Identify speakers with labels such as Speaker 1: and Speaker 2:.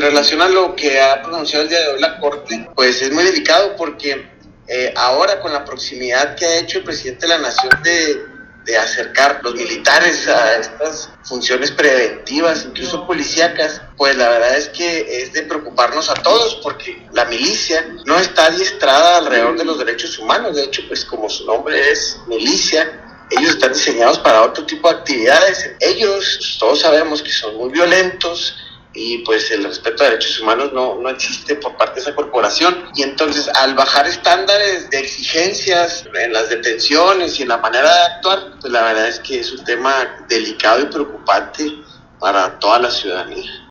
Speaker 1: relación a lo que ha pronunciado el día de hoy la Corte, pues es muy delicado porque ahora con la proximidad que ha hecho el presidente de la Nación de acercar los militares a estas funciones preventivas, incluso policíacas, pues la verdad es que es de preocuparnos a todos porque la milicia no está adiestrada alrededor de los derechos humanos. De hecho, pues como su nombre es milicia, ellos están diseñados para otro tipo de actividades. Ellos, todos sabemos que son muy violentos y pues el respeto a derechos humanos no existe por parte de esa corporación. Y entonces, al bajar estándares de exigencias en las detenciones y en la manera de actuar, pues la verdad es que es un tema delicado y preocupante para toda la ciudadanía.